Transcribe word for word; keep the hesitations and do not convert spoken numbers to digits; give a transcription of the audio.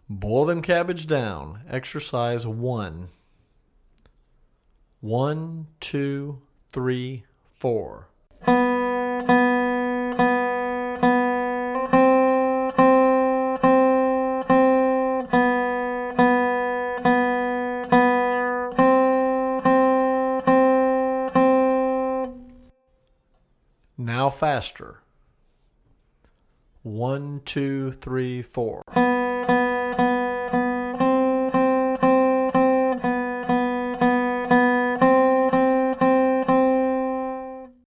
Boil them cabbage down. Exercise one. One, two, three, four. Now faster. One, two, three, four.